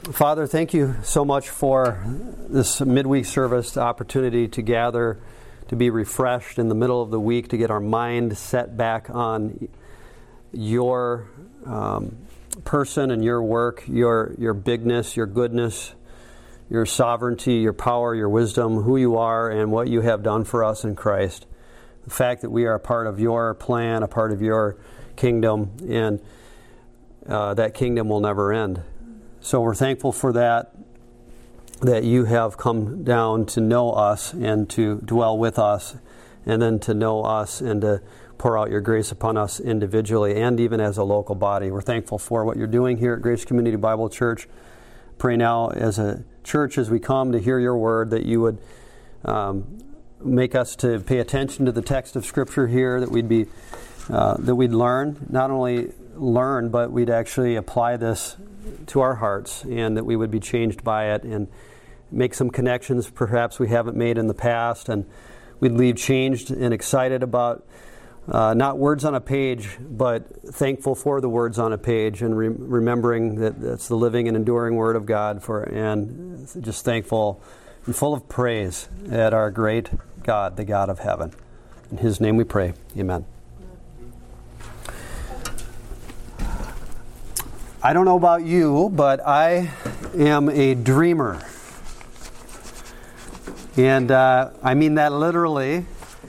Father, thank you so much for this midweek service opportunity to gather, to be refreshed in the middle of the week, to get our mind set back on your person and your work, your bigness, your goodness, your sovereignty, your power, your wisdom, who you are, and what you have done for us in Christ. The fact that we are a part of your plan, a part of your kingdom, and that kingdom will never end. So we're thankful for that you have come down to know us and to dwell with us, and then to know us and to pour out your grace upon us individually and even as a local body. We're thankful for what you're doing here at Grace Community Bible Church. Pray now as a church, as we come to hear your word, that you would make us to pay attention to the text of Scripture here, that we'd learn, not only learn, but we'd actually apply this to our hearts, and that we would be changed by it and make some connections perhaps we haven't made in the past, and we'd leave changed and excited about not words on a page, but thankful for the words on a page, and remembering that that's the living and enduring Word of God, and just thankful and full of praise at our great God, the God of heaven. In His name we pray. Amen. I don't know about you, but I am a dreamer. And I mean that literally.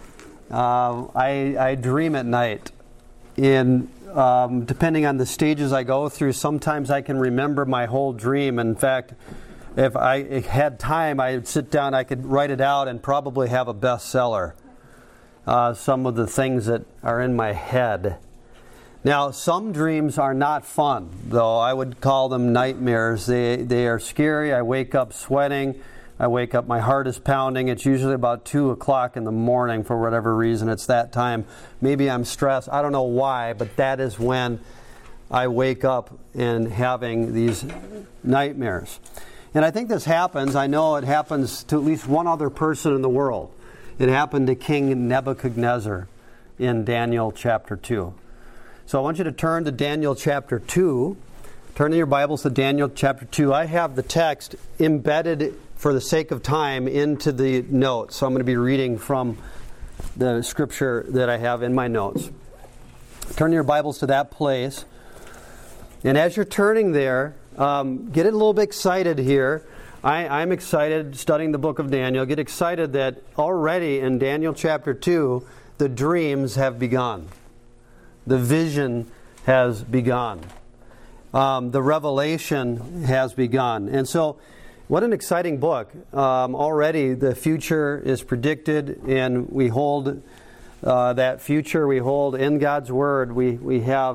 I dream at night. And depending on the stages I go through, sometimes I can remember my whole dream. In fact, if I had time, I'd sit down, I could write it out and probably have a bestseller. Some of the things that are in my head. Now, some dreams are not fun, though. I would call them nightmares. They are scary. I wake up sweating. I wake up, my heart is pounding. It's usually about 2 o'clock in the morning for whatever reason. It's that time. Maybe I'm stressed. I don't know why, but that is when I wake up and having these nightmares. And I think this happens. I know it happens to at least one other person in the world. It happened to King Nebuchadnezzar in Daniel chapter 2. So I want you to turn to Daniel chapter 2. Turn in your Bibles to Daniel chapter 2. I have the text embedded for the sake of time into the notes. So I'm going to be reading from the scripture that I have in my notes. Turn your Bibles to that place. And as you're turning there, get a little bit excited here. I'm excited studying the book of Daniel. Get excited that already in Daniel chapter 2, the dreams have begun. The vision has begun. The revelation has begun. And so, what an exciting book. Already the future is predicted, and we hold that future. We hold in God's Word. We have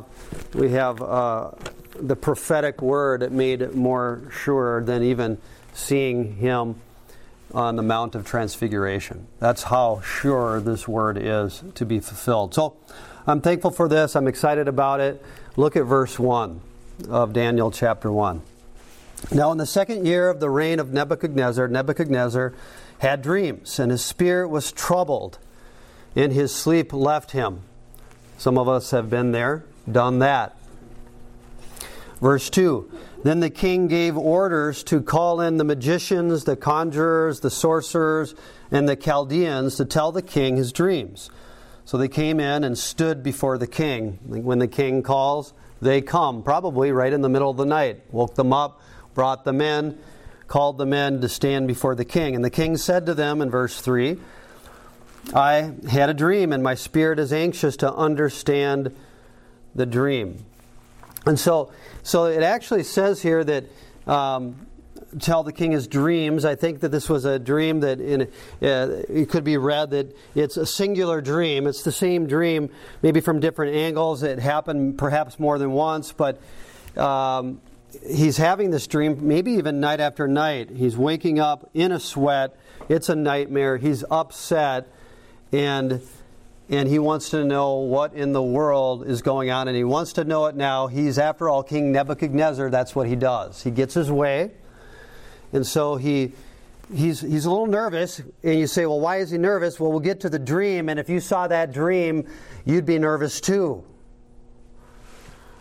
the prophetic word made more sure than even seeing Him on the Mount of Transfiguration. That's how sure this word is to be fulfilled. So, I'm thankful for this. I'm excited about it. Look at verse 1 of Daniel chapter 1. Now in the second year of the reign of Nebuchadnezzar, Nebuchadnezzar had dreams, and his spirit was troubled, and his sleep left him. Some of us have been there, done that. Verse 2, then the king gave orders to call in the magicians, the conjurers, the sorcerers, and the Chaldeans to tell the king his dreams. So they came in and stood before the king. When the king calls, they come, probably right in the middle of the night. Woke them up, brought them in, called them in to stand before the king. And the king said to them in verse 3, I had a dream, and my spirit is anxious to understand the dream. And so it actually says here that tell the king his dreams. I think that this was a dream that it could be read that it's a singular dream. It's the same dream, maybe from different angles. It happened perhaps more than once, but he's having this dream maybe even night after night. He's waking up in a sweat. It's a nightmare. He's upset, and he wants to know what in the world is going on, and he wants to know it now. He's, after all, King Nebuchadnezzar. That's what he does. He gets his way. And so he's a little nervous, and you say, well, why is he nervous? Well, we'll get to the dream, and if you saw that dream, you'd be nervous too.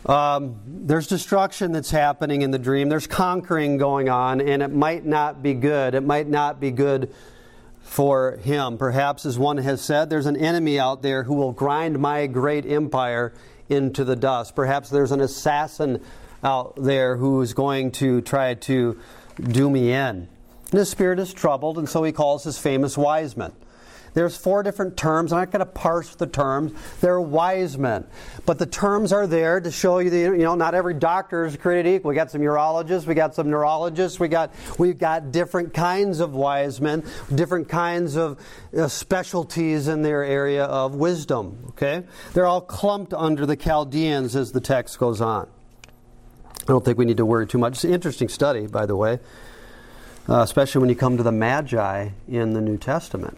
There's destruction that's happening in the dream. There's conquering going on, and it might not be good. It might not be good for him. Perhaps, as one has said, there's an enemy out there who will grind my great empire into the dust. Perhaps there's an assassin out there who is going to try to do me in. And his spirit is troubled, and so he calls his famous wise men. There's 4 different terms. I'm not going to parse the terms. They're wise men. But the terms are there to show you that, not every doctor is created equal. We got some urologists, we got some neurologists, we've got different kinds of wise men, different kinds of specialties in their area of wisdom. Okay? They're all clumped under the Chaldeans as the text goes on. I don't think we need to worry too much. It's an interesting study, by the way, especially when you come to the Magi in the New Testament.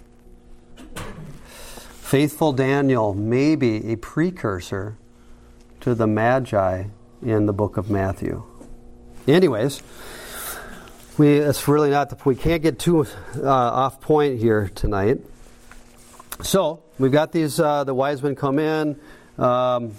Faithful Daniel may be a precursor to the Magi in the book of Matthew. Anyways, it's really not. We can't get too off point here tonight. So we've got these. The wise men come in, and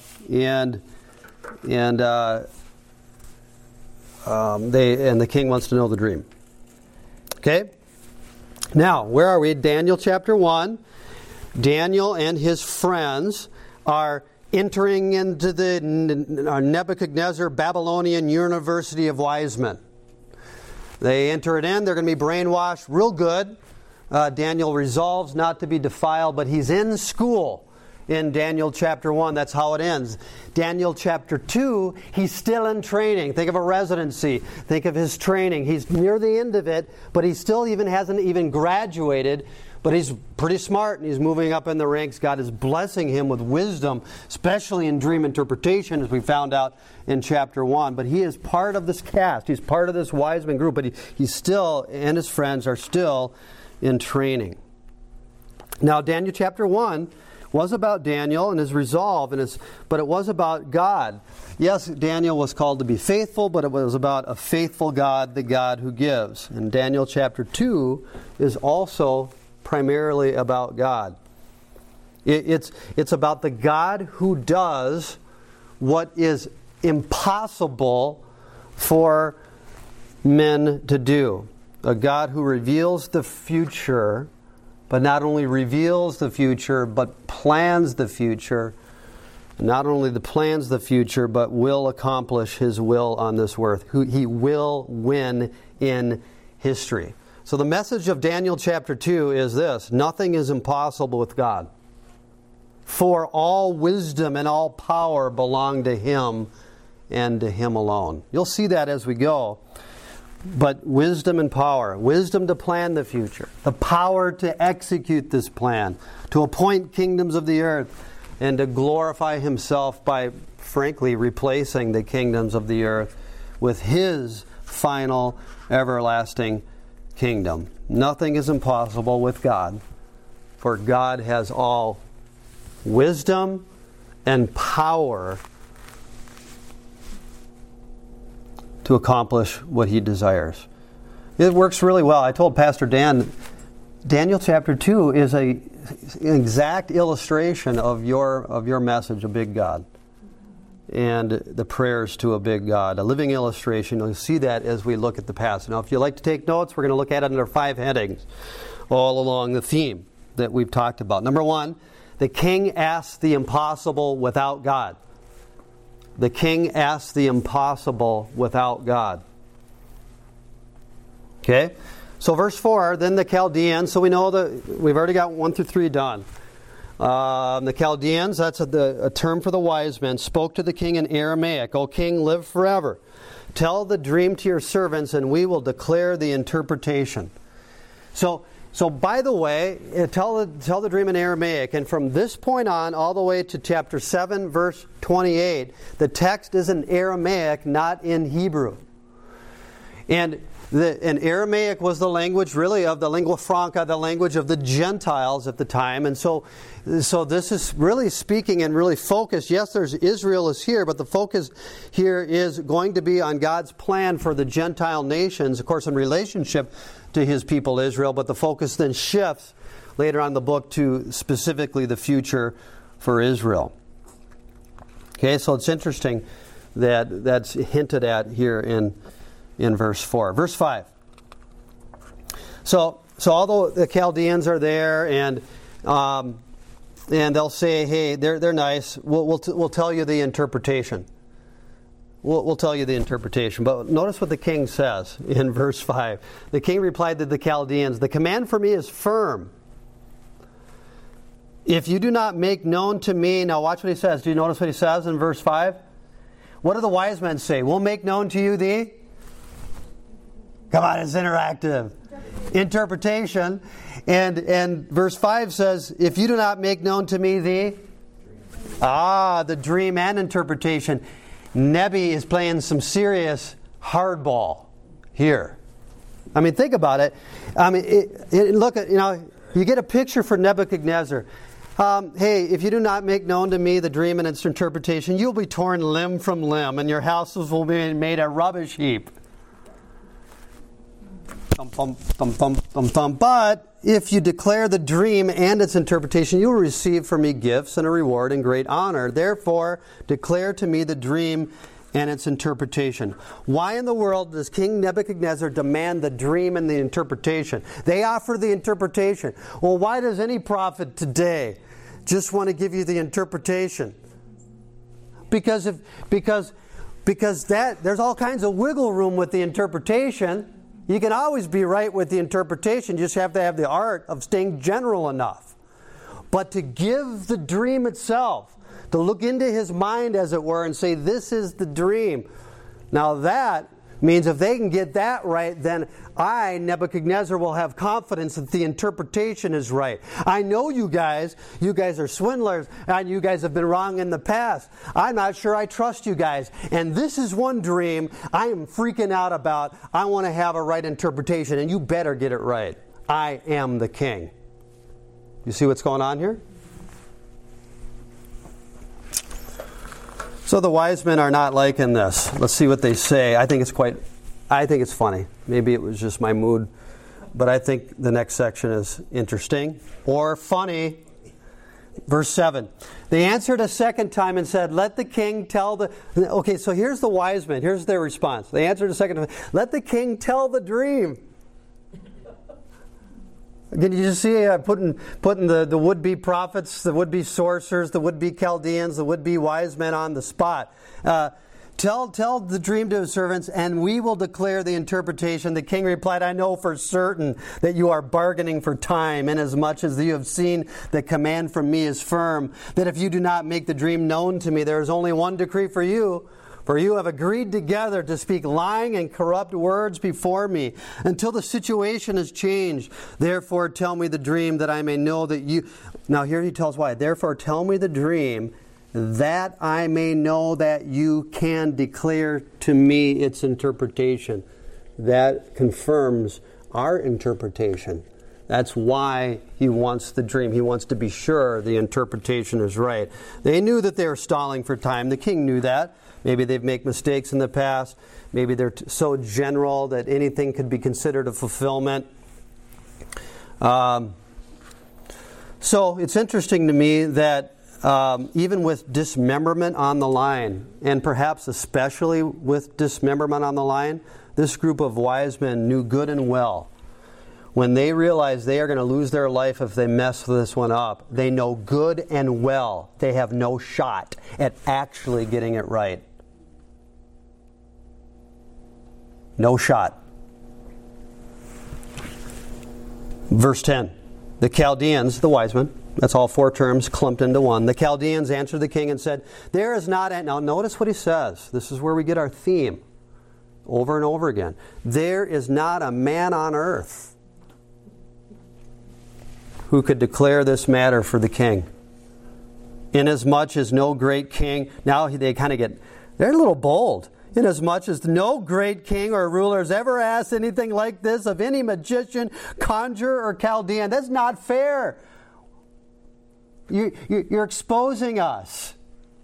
the king wants to know the dream. Okay. Now, where are we? Daniel chapter 1. Daniel and his friends are entering into the Nebuchadnezzar Babylonian University of Wise Men. They enter it in. They're going to be brainwashed real good. Daniel resolves not to be defiled, but he's in school in Daniel chapter 1. That's how it ends. Daniel chapter 2, he's still in training. Think of a residency. Think of his training. He's near the end of it, but he still hasn't even graduated. But he's pretty smart, and he's moving up in the ranks. God is blessing him with wisdom, especially in dream interpretation, as we found out in chapter 1. But he is part of this cast. He's part of this wise man group, but he's still, and his friends are still in training. Now, Daniel chapter 1 was about Daniel and his resolve, but it was about God. Yes, Daniel was called to be faithful, but it was about a faithful God, the God who gives. And Daniel chapter 2 is also primarily about God. It's about the God who does what is impossible for men to do. A God who reveals the future, but not only reveals the future, but plans the future. Not only plans the future, but will accomplish His will on this earth. He will win in history. So the message of Daniel chapter 2 is this: nothing is impossible with God. For all wisdom and all power belong to Him and to Him alone. You'll see that as we go. But wisdom and power. Wisdom to plan the future. The power to execute this plan. To appoint kingdoms of the earth. And to glorify Himself by, frankly, replacing the kingdoms of the earth with His final everlasting kingdom. Nothing is impossible with God, for God has all wisdom and power to accomplish what He desires. It works really well. I told Pastor Dan, Daniel chapter 2 is an exact illustration of your message, a big God, and the prayers to a big God. A living illustration. You'll see that as we look at the passage. Now, if you'd like to take notes, we're going to look at it under 5 headings all along the theme that we've talked about. Number 1, the king asks the impossible without God. The king asks the impossible without God. Okay? So verse 4, then the Chaldeans, so we know that we've already got 1 through 3 done. The Chaldeans, that's a term for the wise men, spoke to the king in Aramaic. O king, live forever. Tell the dream to your servants, and we will declare the interpretation. So by the way, tell the dream in Aramaic. And from this point on, all the way to chapter 7, verse 28, the text is in Aramaic, not in Hebrew. And Aramaic was the language, really, of the lingua franca, the language of the Gentiles at the time. And so this is really speaking and really focused. Yes, Israel is here, but the focus here is going to be on God's plan for the Gentile nations, of course, in relationship to His people Israel. But the focus then shifts later on in the book to specifically the future for Israel. Okay, so it's interesting that's hinted at here in verse 4. Verse 5. So although the Chaldeans are there and they'll say, hey, they're nice, we'll tell you the interpretation. We'll tell you the interpretation. But notice what the king says in verse 5. The king replied to the Chaldeans, the command for me is firm. If you do not make known to me... Now watch what he says. Do you notice what he says in verse 5? What do the wise men say? We'll make known to you the... Come on, it's interactive. Interpretation. And verse 5 says, if you do not make known to me the dream and interpretation. Nebi is playing some serious hardball here. I mean, think about it. I mean, look at, you get a picture for Nebuchadnezzar. Hey, if you do not make known to me the dream and its interpretation, you'll be torn limb from limb, and your houses will be made a rubbish heap. But if you declare the dream and its interpretation, you will receive from me gifts and a reward and great honor. Therefore, declare to me the dream and its interpretation. Why in the world does King Nebuchadnezzar demand the dream and the interpretation? They offer the interpretation. Well, why does any prophet today just want to give you the interpretation? Because there's all kinds of wiggle room with the interpretation. You can always be right with the interpretation. You just have to have the art of staying general enough. But to give the dream itself, to look into his mind, as it were, and say, this is the dream. Now that means if they can get that right, then I, Nebuchadnezzar, will have confidence that the interpretation is right. I know you guys are swindlers, and you guys have been wrong in the past. I'm not sure I trust you guys. And this is one dream I am freaking out about. I want to have a right interpretation, and you better get it right. I am the king. You see what's going on here? So the wise men are not liking this. Let's see what they say. I think it's funny. Maybe it was just my mood. But I think the next section is interesting or funny. Verse 7. They answered a second time and said, let the king tell the... Okay, so here's the wise men. Here's their response. They answered a second time. Let the king tell the dream. Can you just see putting the would-be prophets, the would-be sorcerers, the would-be Chaldeans, the would-be wise men on the spot? Tell the dream to his servants, and we will declare the interpretation. The king replied, I know for certain that you are bargaining for time, inasmuch as you have seen the command from me is firm, that if you do not make the dream known to me, there is only one decree for you. For you have agreed together to speak lying and corrupt words before me until the situation is changed. Therefore, tell me the dream that I may know that you... Now here he tells why. Therefore, tell me the dream that I may know that you can declare to me its interpretation. That confirms our interpretation. That's why he wants the dream. He wants to be sure the interpretation is right. They knew that they were stalling for time. The king knew that. Maybe they've made mistakes in the past. Maybe they're so general that anything could be considered a fulfillment. So it's interesting to me that even with dismemberment on the line, and perhaps especially with dismemberment on the line, this group of wise men knew good and well. When they realize they are going to lose their life if they mess this one up, they know good and well they have no shot at actually getting it right. No shot. Verse 10. The Chaldeans, the wise men, that's all four terms clumped into one. The Chaldeans answered the king and said, there is not... Now notice what he says. This is where we get our theme over and over again. There is not a man on earth who could declare this matter for the king. Inasmuch as no great king... Now they kind of get... They're a little bold. Inasmuch as no great king or ruler has ever asked anything like this of any magician, conjurer, or Chaldean. That's not fair. You're exposing us.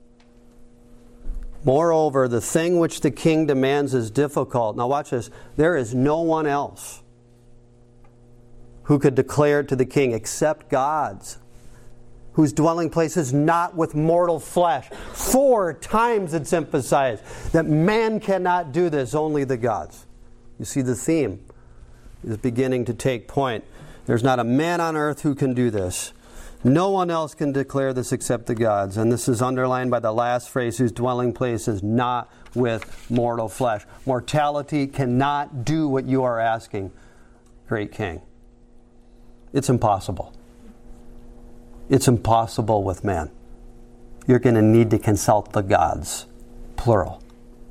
Moreover, the thing which the king demands is difficult. Now watch this. There is no one else who could declare it to the king except gods whose dwelling place is not with mortal flesh. 4 times it's emphasized that man cannot do this, only the gods. You see, the theme is beginning to take point. There's not a man on earth who can do this. No one else can declare this except the gods. And this is underlined by the last phrase, whose dwelling place is not with mortal flesh. Mortality cannot do what you are asking, great King. It's impossible. It's impossible with man. You're going to need to consult the gods, plural.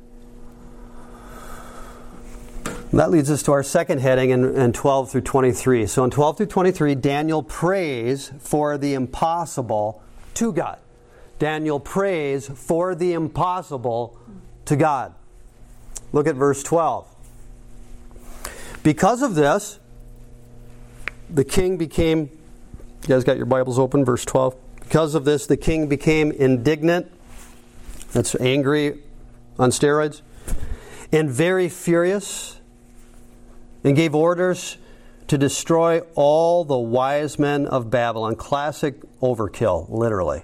That leads us to our second heading in 12 through 23. So in 12 through 23, Daniel prays for the impossible to God. Daniel prays for the impossible to God. Look at verse 12. Because of this, the king became... You guys got your Bibles open? Verse 12. Because of this, the king became indignant. That's angry on steroids. And very furious. And gave orders to destroy all the wise men of Babylon. Classic overkill, literally.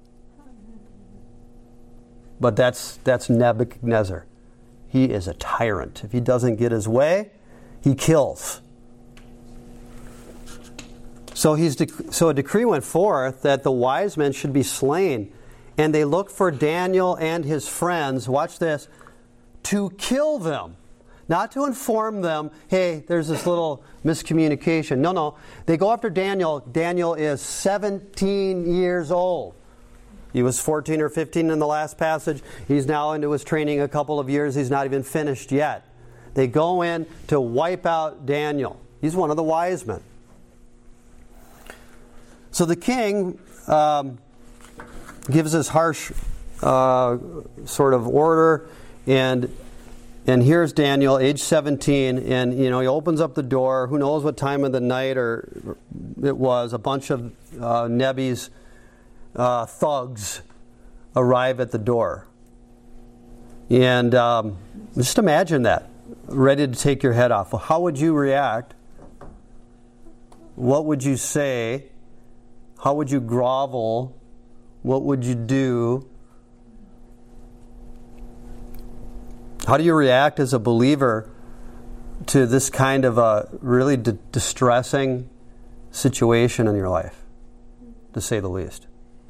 But that's Nebuchadnezzar. He is a tyrant. If he doesn't get his way, he kills. So a decree went forth that the wise men should be slain. And they looked for Daniel and his friends, watch this, to kill them. Not to inform them, hey, there's this little miscommunication. No. They go after Daniel. Daniel is 17 years old. He was 14 or 15 in the last passage. He's now into his training a couple of years. He's not even finished yet. They go in to wipe out Daniel. He's one of the wise men. So the king gives this harsh sort of order, and here's Daniel, age 17, and he opens up the door. Who knows what time of the night or it was? A bunch of Nebi's thugs arrive at the door, and just imagine that, ready to take your head off. Well, how would you react? What would you say? How would you grovel? What would you do? How do you react as a believer to this kind of a really distressing situation in your life, to say the least?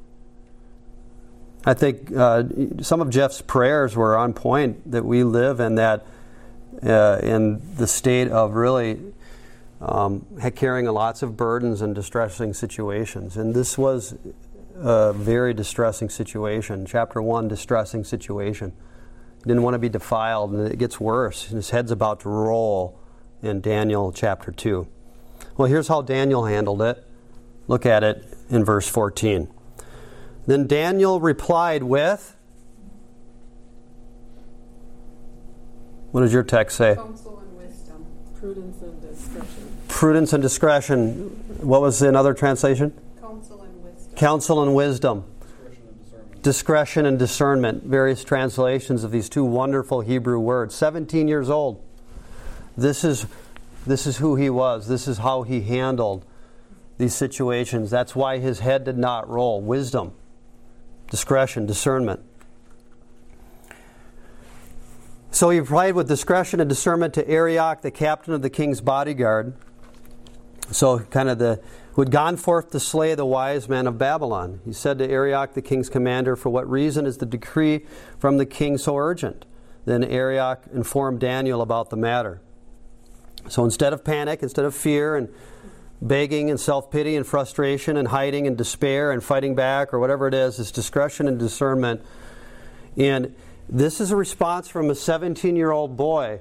I think some of Jeff's prayers were on point, that we live in that, in the state of really carrying lots of burdens and distressing situations. And this was a very distressing situation. Chapter 1, distressing situation. He didn't want to be defiled, and it gets worse. His head's about to roll in Daniel chapter 2. Well, here's how Daniel handled it. Look at it in verse 14. Then Daniel replied with... What does your text say? Counsel and wisdom, prudence and discretion. Prudence and discretion. What was another translation? Counsel and wisdom. Counsel and wisdom. Discretion and discernment. Various translations of these two wonderful Hebrew words. 17 years old. This is who he was. This is how he handled these situations. That's why his head did not roll. Wisdom, discretion, discernment. So he replied with discretion and discernment to Arioch, the captain of the king's bodyguard. So who had gone forth to slay the wise men of Babylon. He said to Arioch, the king's commander, for what reason is the decree from the king so urgent? Then Arioch informed Daniel about the matter. So instead of panic, instead of fear and begging and self-pity and frustration and hiding and despair and fighting back or whatever it is, it's discretion and discernment. And this is a response from a 17-year-old boy.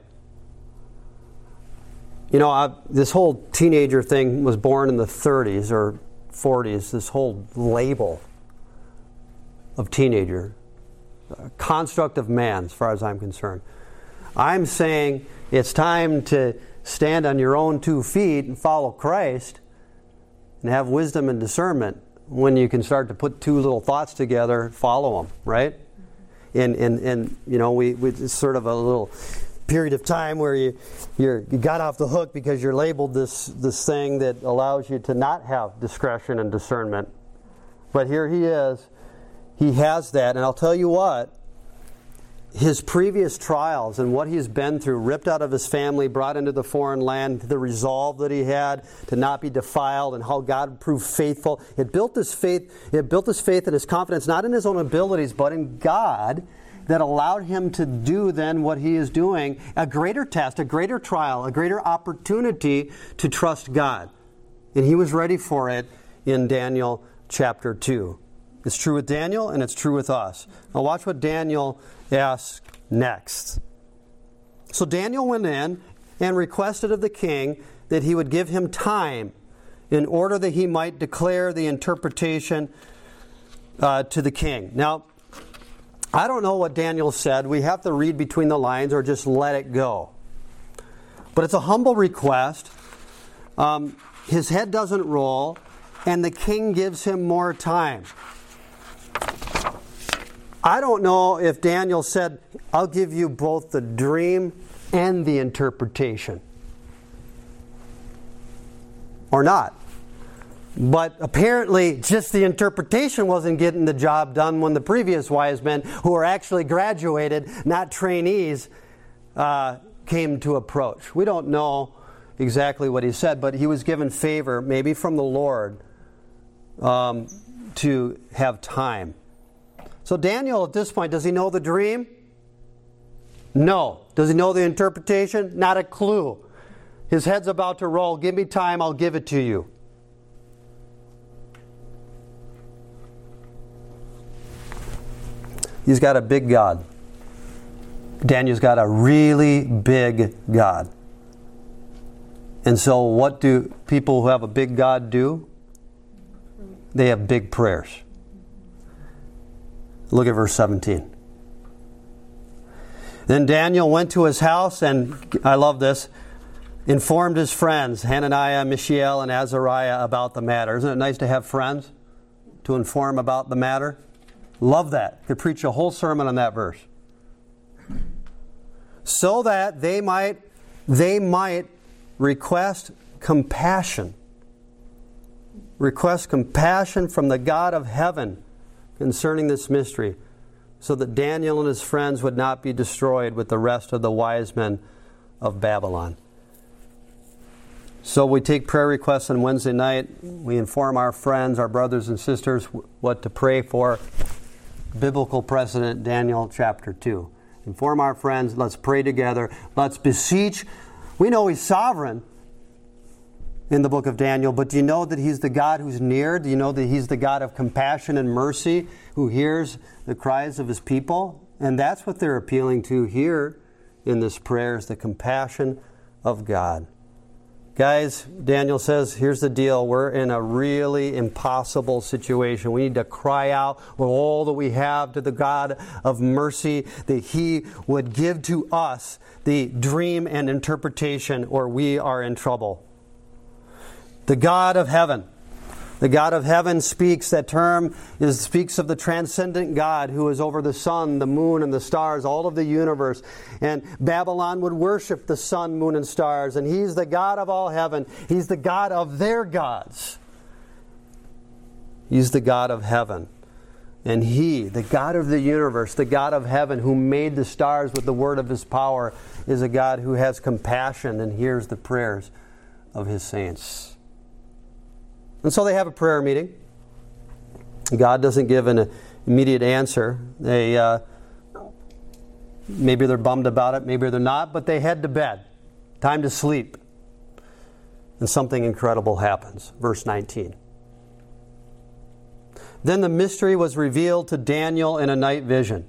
This whole teenager thing was born in the 30s or 40s, this whole label of teenager, a construct of man as far as I'm concerned. I'm saying it's time to stand on your own 2 feet and follow Christ and have wisdom and discernment when you can start to put 2 little thoughts together, follow them, right? And it's sort of a little period of time where you got off the hook because you're labeled this thing that allows you to not have discretion and discernment. But here he is. He has that. And I'll tell you what, his previous trials and what he's been through, ripped out of his family, brought into the foreign land, the resolve that he had to not be defiled, and how God proved faithful. It built his faith and his confidence not in his own abilities, but in God, that allowed him to do then what he is doing, a greater test, a greater trial, a greater opportunity to trust God. And he was ready for it in Daniel chapter 2. It's true with Daniel, and it's true with us. Now watch what Daniel asks next. So Daniel went in and requested of the king that he would give him time in order that he might declare the interpretation to the king. Now, I don't know what Daniel said. We have to read between the lines or just let it go. But it's a humble request. His head doesn't roll, and the king gives him more time. I don't know if Daniel said, I'll give you both the dream and the interpretation. Or not. But apparently just the interpretation wasn't getting the job done when the previous wise men, who were actually graduated, not trainees, came to approach. We don't know exactly what he said, but he was given favor, maybe from the Lord, to have time. So Daniel, at this point, does he know the dream? No. Does he know the interpretation? Not a clue. His head's about to roll. Give me time, I'll give it to you. He's got a big God. Daniel's got a really big God. And so what do people who have a big God do? They have big prayers. Look at verse 17. Then Daniel went to his house and, I love this, informed his friends, Hananiah, Mishael, and Azariah, about the matter. Isn't it nice to have friends to inform about the matter? Love that. Could preach a whole sermon on that verse. So that they might request compassion. Request compassion from the God of heaven concerning this mystery, so that Daniel and his friends would not be destroyed with the rest of the wise men of Babylon. So we take prayer requests on Wednesday night. We inform our friends, our brothers and sisters, what to pray for. Biblical precedent, Daniel chapter 2. Inform our friends. Let's pray together. Let's beseech. We know He's sovereign in the book of Daniel, but do you know that He's the God who's near? Do you know that He's the God of compassion and mercy who hears the cries of His people? And that's what they're appealing to here in this prayer, is the compassion of God. Guys, Daniel says, here's the deal. We're in a really impossible situation. We need to cry out with all that we have to the God of mercy, that He would give to us the dream and interpretation, or we are in trouble. The God of heaven. The God of heaven speaks. That term speaks of the transcendent God who is over the sun, the moon, and the stars, all of the universe. And Babylon would worship the sun, moon, and stars. And He's the God of all heaven. He's the God of their gods. He's the God of heaven. And He, the God of the universe, the God of heaven, who made the stars with the word of His power, is a God who has compassion and hears the prayers of His saints. And so they have a prayer meeting. God doesn't give an immediate answer. Maybe they're bummed about it, maybe they're not, but they head to bed. Time to sleep. And something incredible happens. Verse 19. Then the mystery was revealed to Daniel in a night vision.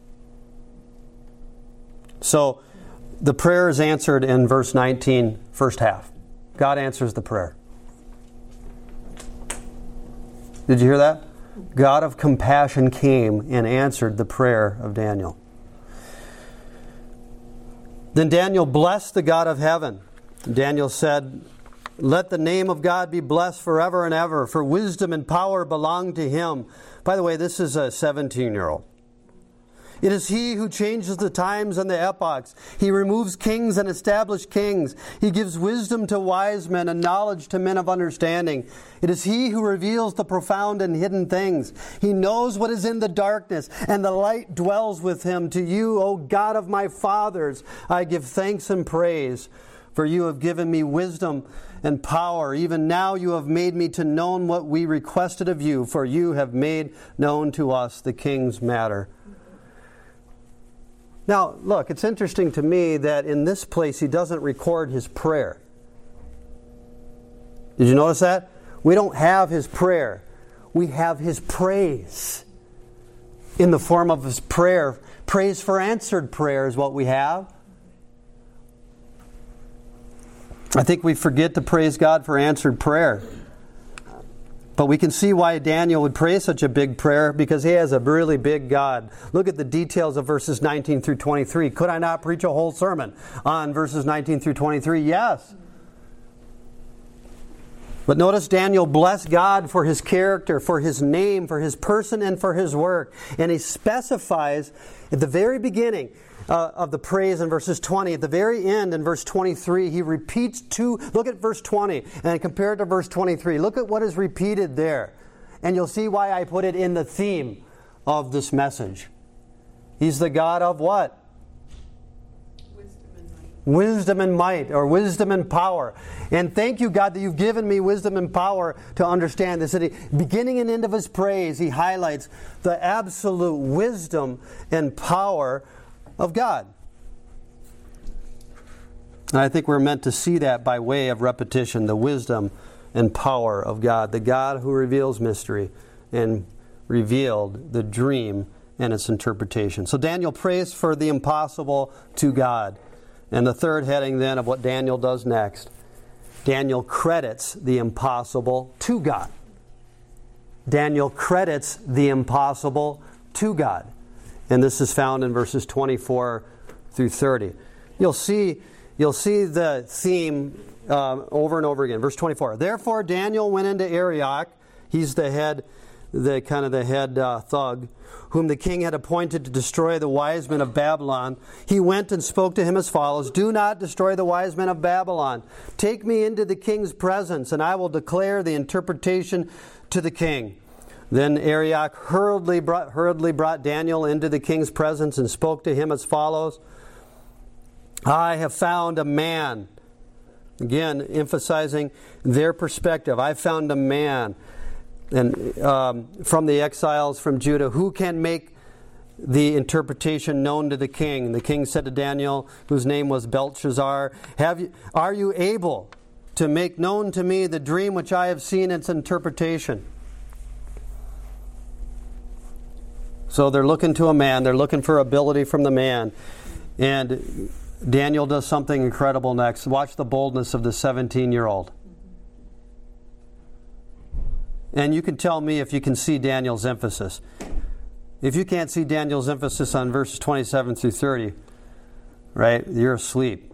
So the prayer is answered in verse 19, first half. God answers the prayer. Did you hear that? God of compassion came and answered the prayer of Daniel. Then Daniel blessed the God of heaven. Daniel said, "Let the name of God be blessed forever and ever, for wisdom and power belong to Him." By the way, this is a 17-year-old. It is He who changes the times and the epochs. He removes kings and establishes kings. He gives wisdom to wise men and knowledge to men of understanding. It is He who reveals the profound and hidden things. He knows what is in the darkness, and the light dwells with Him. To you, O God of my fathers, I give thanks and praise, for you have given me wisdom and power. Even now you have made me to know what we requested of you, for you have made known to us the king's matter. Now, look, it's interesting to me that in this place he doesn't record his prayer. Did you notice that? We don't have his prayer. We have his praise in the form of his prayer. Praise for answered prayer is what we have. I think we forget to praise God for answered prayer. But we can see why Daniel would pray such a big prayer, because he has a really big God. Look at the details of verses 19 through 23. Could I not preach a whole sermon on verses 19 through 23? Yes. But notice Daniel blessed God for His character, for His name, for His person, and for His work. And he specifies at the very beginning of the praise in verses 20. At the very end in verse 23, he repeats two. Look at verse 20 and compare it to verse 23. Look at what is repeated there. And you'll see why I put it in the theme of this message. He's the God of what? Wisdom and might, or wisdom and power. And thank you, God, that you've given me wisdom and power to understand this. Beginning and end of his praise, he highlights the absolute wisdom and power of God. And I think we're meant to see that by way of repetition, the wisdom and power of God, the God who reveals mystery and revealed the dream and its interpretation. So Daniel prays for the impossible to God. And the third heading then of what Daniel does next, Daniel credits the impossible to God. Daniel credits the impossible to God. And this is found in verses 24 through 30. You'll see the theme over and over again. Verse 24. Therefore Daniel went into Arioch. He's the head thug, whom the king had appointed to destroy the wise men of Babylon. He went and spoke to him as follows: Do not destroy the wise men of Babylon. Take me into the king's presence, and I will declare the interpretation to the king. Then Arioch hurriedly brought Daniel into the king's presence and spoke to him as follows: I have found a man. Again, emphasizing their perspective. I found a man, and from the exiles from Judah, who can make the interpretation known to the king. The king said to Daniel, whose name was Belteshazzar, are you able to make known to me the dream which I have seen, its interpretation? So they're looking to a man. They're looking for ability from the man. And Daniel does something incredible next. Watch the boldness of the 17-year-old. And you can tell me if you can see Daniel's emphasis. If you can't see Daniel's emphasis on verses 27 through 30, right, you're asleep.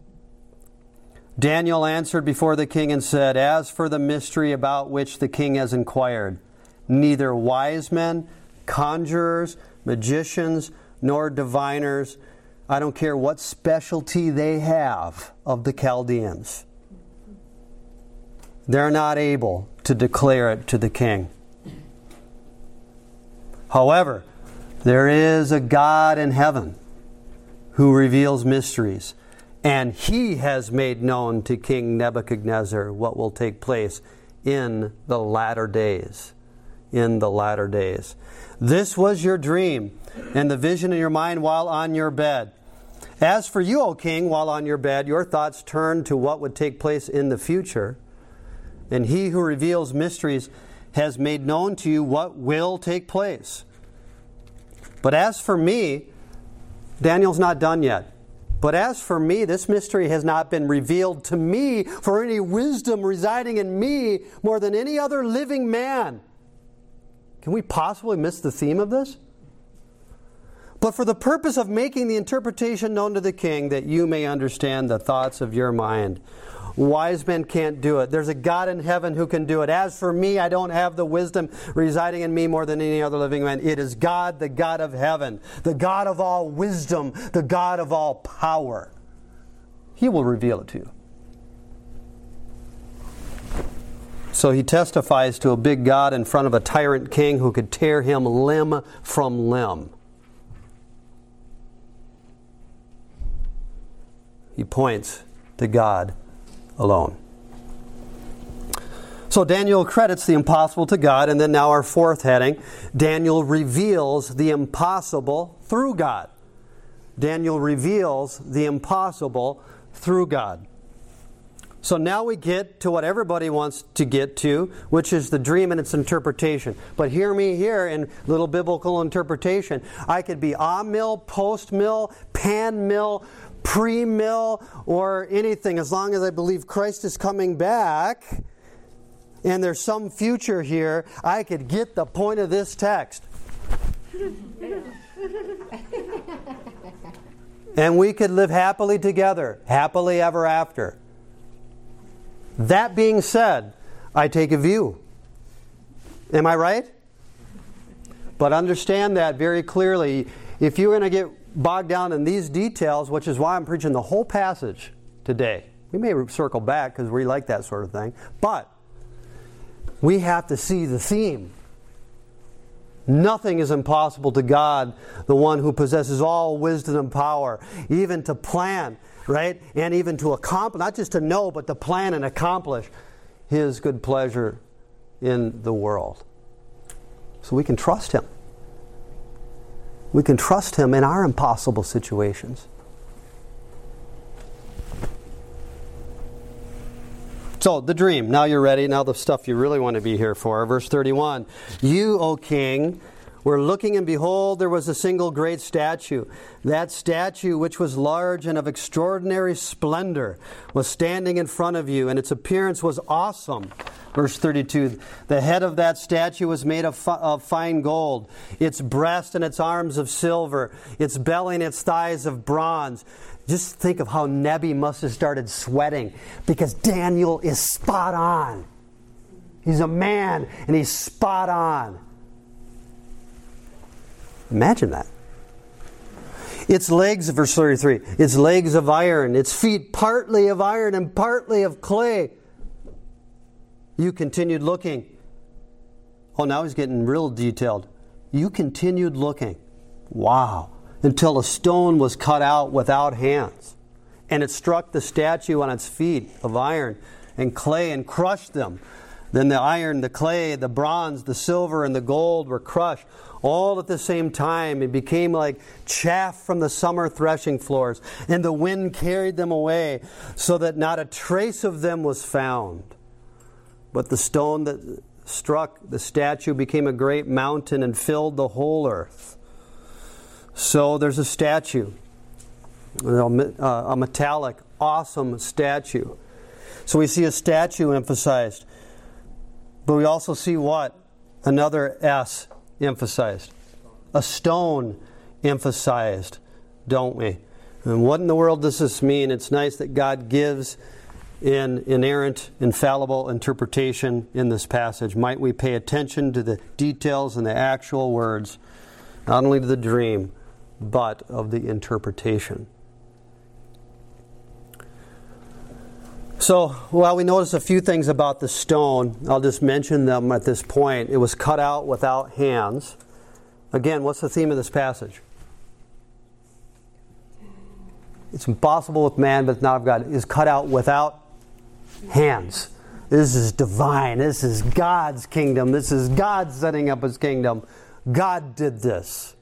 Daniel answered before the king and said, As for the mystery about which the king has inquired, neither wise men, conjurers, magicians, nor diviners, I don't care what specialty they have of the Chaldeans, they're not able to declare it to the king. However, there is a God in heaven who reveals mysteries, and He has made known to King Nebuchadnezzar what will take place in the latter days. In the latter days. This was your dream and the vision in your mind while on your bed. As for you, O king, while on your bed, your thoughts turned to what would take place in the future. And He who reveals mysteries has made known to you what will take place. But as for me, Daniel's not done yet. But as for me, this mystery has not been revealed to me for any wisdom residing in me more than any other living man. Can we possibly miss the theme of this? But for the purpose of making the interpretation known to the king, that you may understand the thoughts of your mind. Wise men can't do it. There's a God in heaven who can do it. As for me, I don't have the wisdom residing in me more than any other living man. It is God, the God of heaven, the God of all wisdom, the God of all power. He will reveal it to you. So he testifies to a big God in front of a tyrant king who could tear him limb from limb. He points to God alone. So Daniel credits the impossible to God, and then now our fourth heading, Daniel reveals the impossible through God. Daniel reveals the impossible through God. So now we get to what everybody wants to get to, which is the dream and its interpretation. But hear me here in little biblical interpretation. I could be a-mill, post-mill, pan-mill, pre-mill, or anything, as long as I believe Christ is coming back and there's some future here, I could get the point of this text. And we could live happily together, happily ever after. That being said, I take a view. Am I right? But understand that very clearly. If you're going to get bogged down in these details, which is why I'm preaching the whole passage today. We may circle back because we like that sort of thing. But we have to see the theme. Nothing is impossible to God, the one who possesses all wisdom and power, even to plan, right? And even to accomplish, not just to know, but to plan and accomplish His good pleasure in the world. So we can trust Him. We can trust Him in our impossible situations. So, the dream. Now you're ready. Now the stuff you really want to be here for. Verse 31. You, O king, were looking, and behold, there was a single great statue. That statue, which was large and of extraordinary splendor, was standing in front of you, and its appearance was awesome. Verse 32, the head of that statue was made of fine gold, its breast and its arms of silver, its belly and its thighs of bronze. Just think of how Nebi must have started sweating, because Daniel is spot on. He's a man, and he's spot on. Imagine that. Its legs, verse 33, its legs of iron, its feet partly of iron and partly of clay. You continued looking. Oh, now he's getting real detailed. You continued looking. Wow. Until a stone was cut out without hands. And it struck the statue on its feet of iron and clay and crushed them. Then the iron, the clay, the bronze, the silver, and the gold were crushed all at the same time. It became like chaff from the summer threshing floors. And the wind carried them away so that not a trace of them was found. But the stone that struck the statue became a great mountain and filled the whole earth. So there's a statue, a metallic, awesome statue. So we see a statue emphasized. But we also see what? Another S emphasized. A stone emphasized, don't we? And what in the world does this mean? It's nice that God gives an inerrant, infallible interpretation in this passage. Might we pay attention to the details and the actual words, not only to the dream, but of the interpretation. So, while we notice a few things about the stone, I'll just mention them at this point. It was cut out without hands. Again, what's the theme of this passage? It's impossible with man, but it's not of God. It is cut out without hands. This is divine. This is God's kingdom. This is God setting up His kingdom. God did this.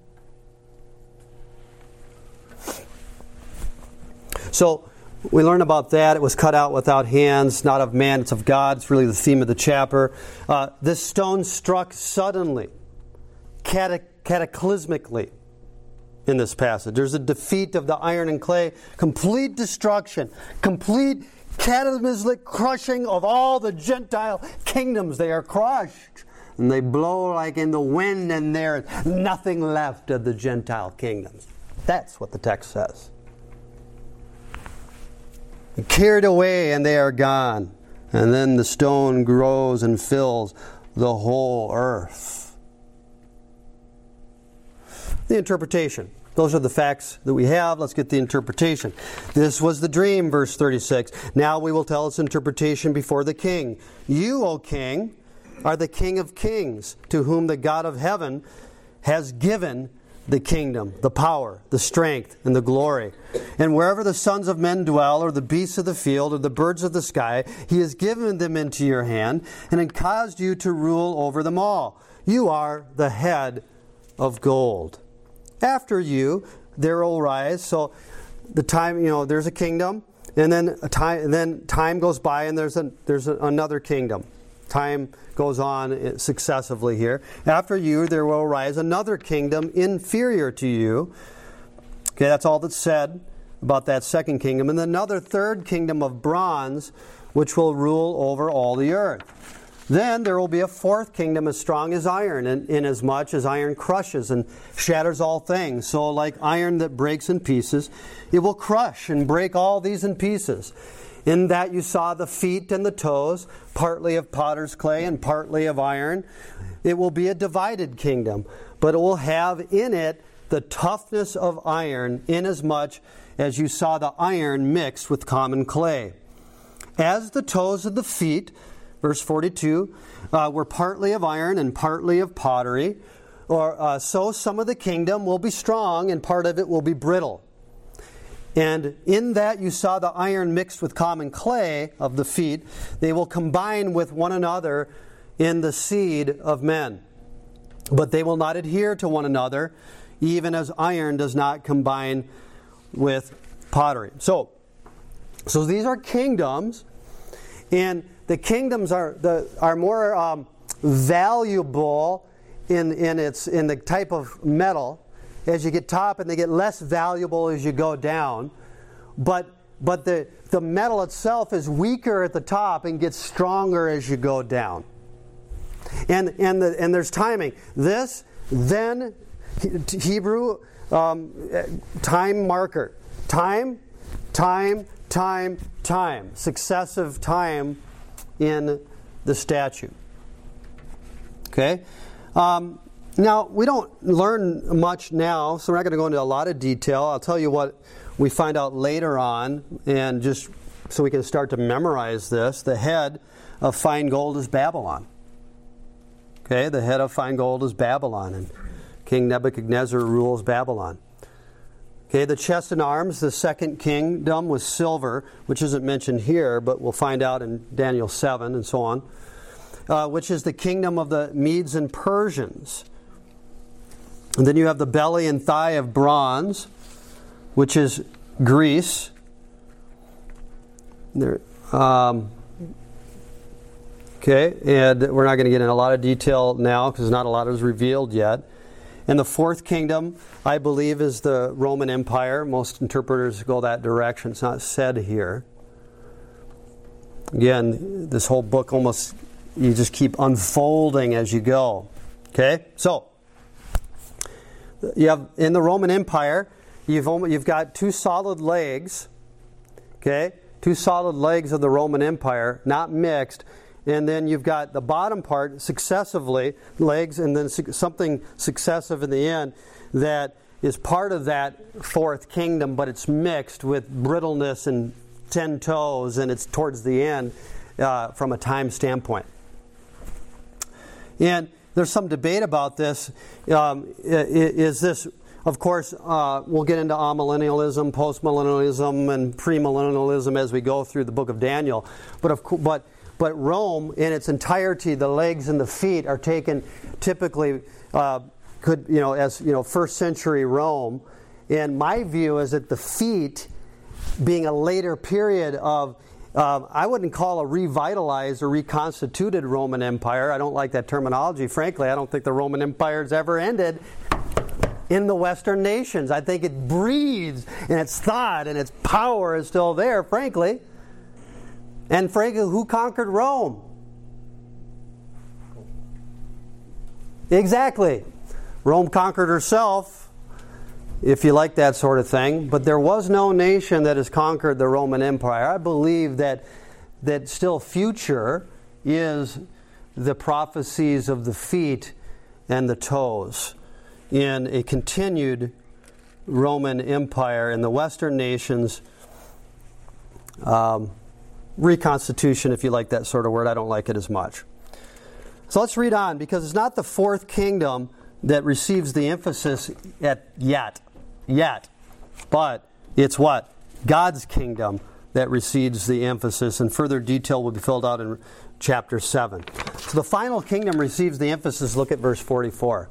So, we learn about that. It was cut out without hands, not of man, it's of God. It's really the theme of the chapter. This stone struck suddenly, cataclysmically in this passage. There's a defeat of the iron and clay, complete destruction, complete cataclysmic crushing of all the Gentile kingdoms. They are crushed, and they blow like in the wind, and there's nothing left of the Gentile kingdoms. That's what the text says. carried away, and they are gone. And then the stone grows and fills the whole earth. The interpretation. Those are the facts that we have. Let's get the interpretation. This was the dream, verse 36. Now we will tell its interpretation before the king. You, O king, are the King of kings, to whom the God of heaven has given the kingdom, the power, the strength, and the glory. And wherever the sons of men dwell, or the beasts of the field, or the birds of the sky, he has given them into your hand, and has caused you to rule over them all. You are the head of gold. After you, there will rise. So the time, there's a kingdom, and then time goes by, and there's another kingdom. Time goes on successively here. After you, there will rise another kingdom inferior to you. Okay, that's all that's said about that second kingdom. And another third kingdom of bronze, which will rule over all the earth. Then there will be a fourth kingdom as strong as iron, inasmuch as iron crushes and shatters all things. So like iron that breaks in pieces, it will crush and break all these in pieces. In that you saw the feet and the toes, partly of potter's clay and partly of iron. It will be a divided kingdom, but it will have in it the toughness of iron, inasmuch as you saw the iron mixed with common clay. As the toes of the feet, verse 42, were partly of iron and partly of pottery, so some of the kingdom will be strong and part of it will be brittle. And in that you saw the iron mixed with common clay of the feet, they will combine with one another in the seed of men. But they will not adhere to one another, even as iron does not combine with pottery. So these are kingdoms, and the kingdoms are more valuable in the type of metal as you get top, and they get less valuable as you go down. But the metal itself is weaker at the top and gets stronger as you go down. And there's timing. This, then, Hebrew time marker. Time. Successive time in the statute. Okay? Now, we don't learn much now, so we're not going to go into a lot of detail. I'll tell you what we find out later on, and just so we can start to memorize this. The head of fine gold is Babylon. Okay, the head of fine gold is Babylon, and King Nebuchadnezzar rules Babylon. Okay, the chest and arms, the second kingdom was silver, which isn't mentioned here, but we'll find out in Daniel 7 and so on, which is the kingdom of the Medes and Persians. And then you have the belly and thigh of bronze, which is Greece. There, okay, and we're not going to get in a lot of detail now because not a lot is revealed yet. And the fourth kingdom, I believe, is the Roman Empire. Most interpreters go that direction. It's not said here. Again, this whole book almost, you just keep unfolding as you go. Okay? So, you have in the Roman Empire, you've got two solid legs. Okay? Two solid legs of the Roman Empire, not mixed. And then you've got the bottom part successively, legs, and then something successive in the end that is part of that fourth kingdom, but it's mixed with brittleness and 10 toes, and it's towards the end from a time standpoint. And there's some debate about this. Is this, of course, we'll get into amillennialism, postmillennialism, and premillennialism as we go through the book of Daniel. But Rome, in its entirety, the legs and the feet are taken typically, as first century Rome. And my view is that the feet, being a later period of, I wouldn't call a revitalized or reconstituted Roman Empire. I don't like that terminology. Frankly, I don't think the Roman Empire's ever ended in the Western nations. I think it breathes, and its thought and its power is still there, frankly. And frankly, who conquered Rome? Exactly. Rome conquered herself. if you like that sort of thing. But there was no nation that has conquered the Roman Empire. I believe that still future is the prophecies of the feet and the toes in a continued Roman Empire and the Western nations. Reconstitution, if you like that sort of word. I don't like it as much. So let's read on, because it's not the fourth kingdom that receives the emphasis yet. But it's what? God's kingdom that receives the emphasis, and further detail will be filled out in chapter 7. So the final kingdom receives the emphasis. Look at verse 44.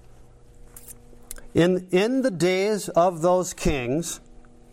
In the days of those kings,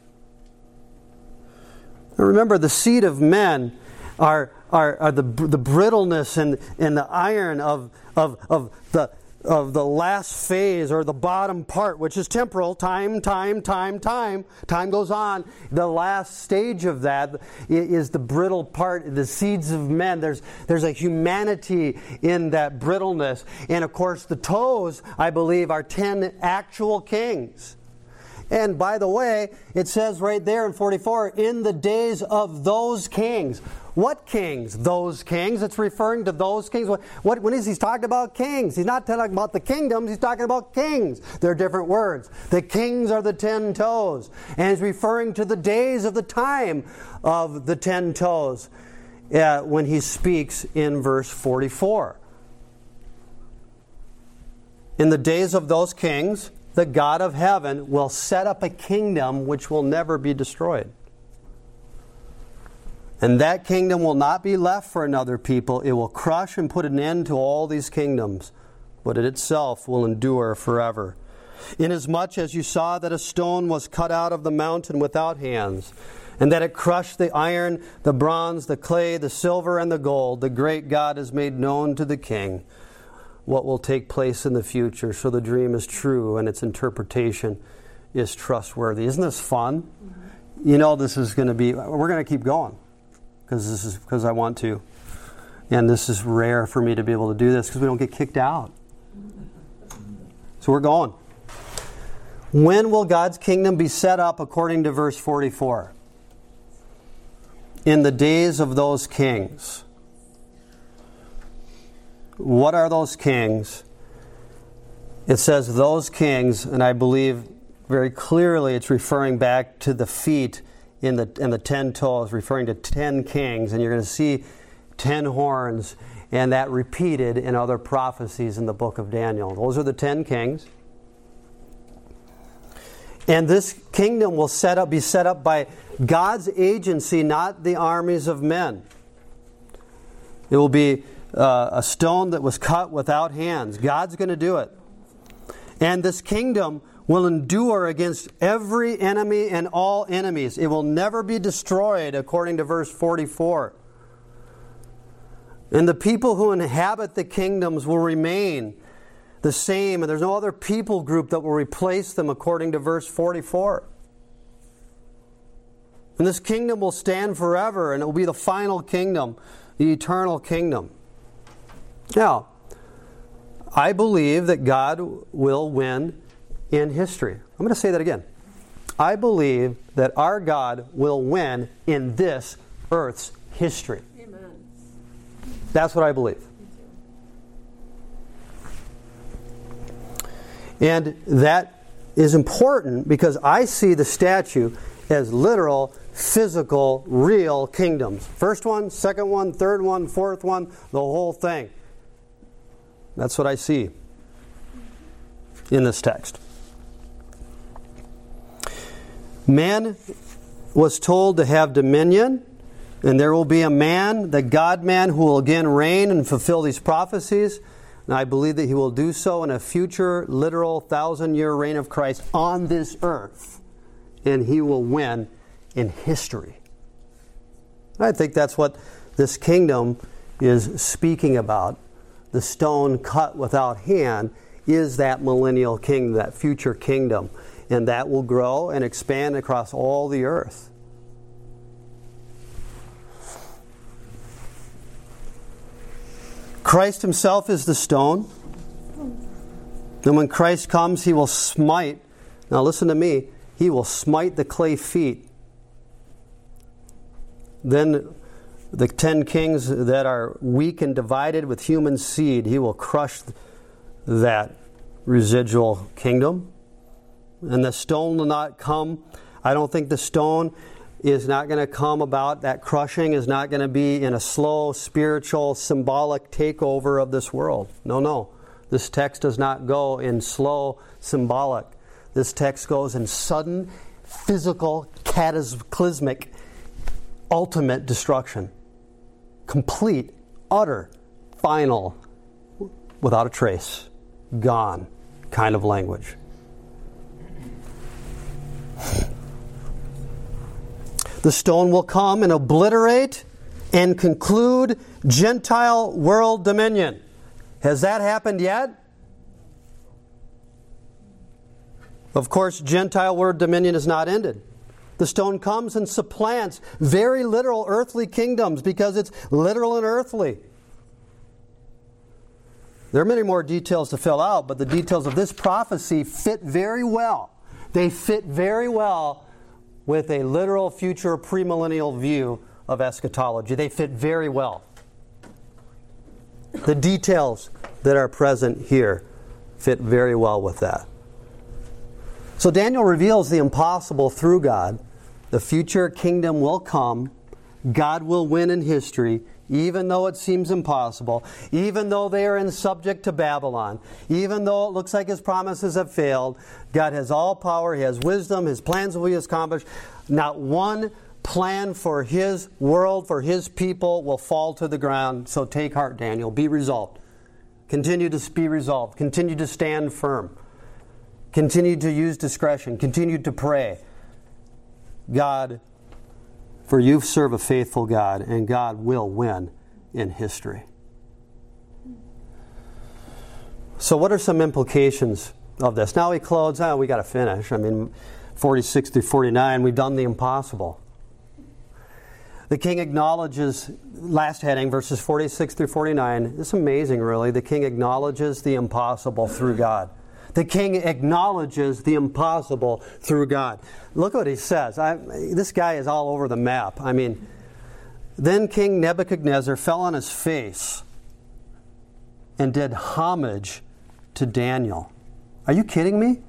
remember, the seed of men are the brittleness and the iron of the last phase, or the bottom part, which is temporal. Time goes on. The last stage of that is the brittle part, the seeds of men. There's a humanity in that brittleness. And of course, the toes, I believe, are 10 actual kings. And by the way, it says right there in 44, in the days of those kings. What kings? Those kings. It's referring to those kings. When is he talking about kings? He's not talking about the kingdoms. He's talking about kings. They're different words. The kings are the 10 toes. And he's referring to the days of the time of the 10 toes when he speaks in verse 44. In the days of those kings, the God of heaven will set up a kingdom which will never be destroyed. And that kingdom will not be left for another people. It will crush and put an end to all these kingdoms, but it itself will endure forever. Inasmuch as you saw that a stone was cut out of the mountain without hands, and that it crushed the iron, the bronze, the clay, the silver, and the gold, the great God has made known to the king what will take place in the future. So the dream is true and its interpretation is trustworthy. Isn't this fun? Mm-hmm. You know, this is going to be, we're going to keep going because I want to. And this is rare for me to be able to do this because we don't get kicked out. So we're going. When will God's kingdom be set up according to verse 44? In the days of those kings. What are those kings? It says those kings, and I believe very clearly it's referring back to the feet in the 10 toes, referring to 10 kings, and you're going to see 10 horns, and that repeated in other prophecies in the book of Daniel. Those are the 10 kings. And this kingdom will be set up by God's agency, not the armies of men. It will be a stone that was cut without hands. God's going to do it. And this kingdom will endure against every enemy and all enemies. It will never be destroyed, according to verse 44. And the people who inhabit the kingdoms will remain the same, and there's no other people group that will replace them, according to verse 44. And this kingdom will stand forever, and it will be the final kingdom, the eternal kingdom. Now, I believe that God will win in history. I'm going to say that again. I believe that our God will win in this earth's history. Amen. That's what I believe. And that is important because I see the statue as literal, physical, real kingdoms. First one, second one, third one, fourth one, the whole thing. That's what I see in this text. Man was told to have dominion, and there will be a man, the God-man, who will again reign and fulfill these prophecies. And I believe that he will do so in a future, literal, 1,000-year reign of Christ on this earth. And he will win in history. I think that's what this kingdom is speaking about. The stone cut without hand is that millennial kingdom, that future kingdom. And that will grow and expand across all the earth. Christ himself is the stone. And when Christ comes, he will smite Now listen to me. He will smite the clay feet. Then the 10 kings that are weak and divided with human seed, he will crush that residual kingdom. And the stone will not come. I don't think the stone is not going to come about. That crushing is not going to be in a slow, spiritual, symbolic takeover of this world. No. This text does not go in slow, symbolic. This text goes in sudden, physical, cataclysmic, ultimate destruction. Complete, utter, final, without a trace, gone kind of language. The stone will come and obliterate and conclude Gentile world dominion. Has that happened yet? Of course, Gentile world dominion is not ended. The stone comes and supplants very literal earthly kingdoms because it's literal and earthly. There are many more details to fill out, but the details of this prophecy fit very well. They fit very well with a literal future premillennial view of eschatology. They fit very well. The details that are present here fit very well with that. So Daniel reveals the impossible through God. The future kingdom will come. God will win in history, even though it seems impossible, even though they are subject to Babylon, even though it looks like His promises have failed. God has all power. He has wisdom. His plans will be accomplished. Not one plan for His world, for His people, will fall to the ground. So take heart, Daniel. Be resolved. Continue to be resolved. Continue to stand firm. Continue to use discretion. Continue to pray. God, for you serve a faithful God, and God will win in history. So what are some implications of this? Now we close. We got to finish. 46 through 49, we've done the impossible. The king acknowledges, last heading, verses 46 through 49. It's amazing, really. The king acknowledges the impossible through God. The king acknowledges the impossible through God. Look what he says. This guy is all over the map. Then King Nebuchadnezzar fell on his face and did homage to Daniel. Are you kidding me?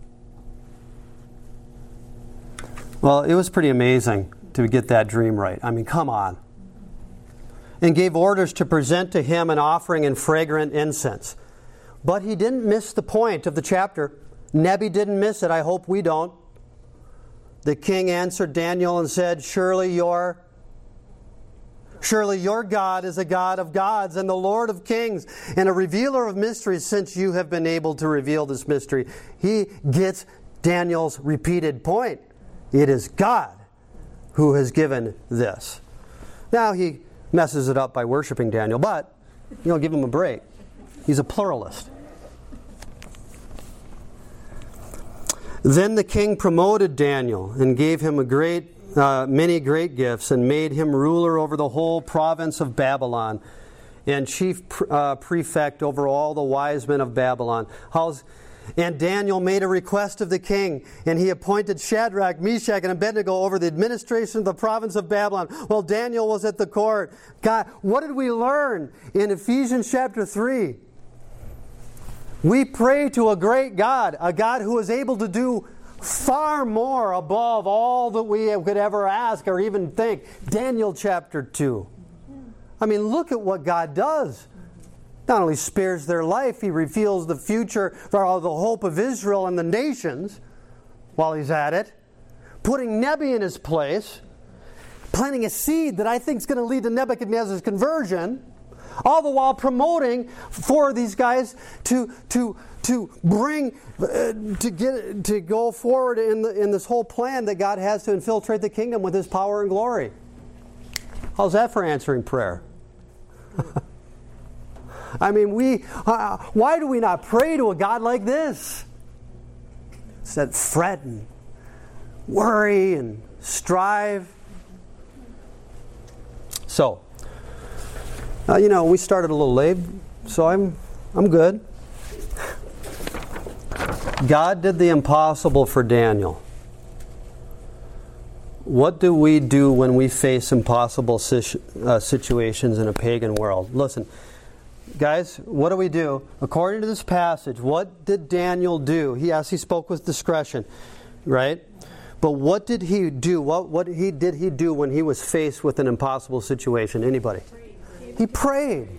Well, it was pretty amazing to get that dream right. Come on. And gave orders to present to him an offering and fragrant incense. But he didn't miss the point of the chapter. Nebi didn't miss it. I hope we don't. The king answered Daniel and said, Surely your God is a God of gods and the Lord of kings and a revealer of mysteries, since you have been able to reveal this mystery. He gets Daniel's repeated point. It is God who has given this. Now he messes it up by worshiping Daniel, but give him a break. He's a pluralist. Then the king promoted Daniel and gave him many great gifts and made him ruler over the whole province of Babylon and chief prefect over all the wise men of Babylon. And Daniel made a request of the king, and he appointed Shadrach, Meshach, and Abednego over the administration of the province of Babylon while Daniel was at the court. God, what did we learn in Ephesians chapter 3? We pray to a great God, a God who is able to do far more above all that we could ever ask or even think. Daniel chapter 2. Look at what God does. Not only spares their life, He reveals the future for all the hope of Israel and the nations while He's at it. Putting Nebi in his place. Planting a seed that I think is going to lead to Nebuchadnezzar's conversion. All the while promoting for these guys to go forward in this whole plan that God has to infiltrate the kingdom with His power and glory. How's that for answering prayer? Why do we not pray to a God like this? Instead, fret and worry and strive. So, we started a little late, so I'm good. God did the impossible for Daniel. What do we do when we face impossible situations in a pagan world? Listen, guys, what do we do? According to this passage, what did Daniel do? He spoke with discretion, right? But what did he do? What did he do when he was faced with an impossible situation? Anybody? He prayed.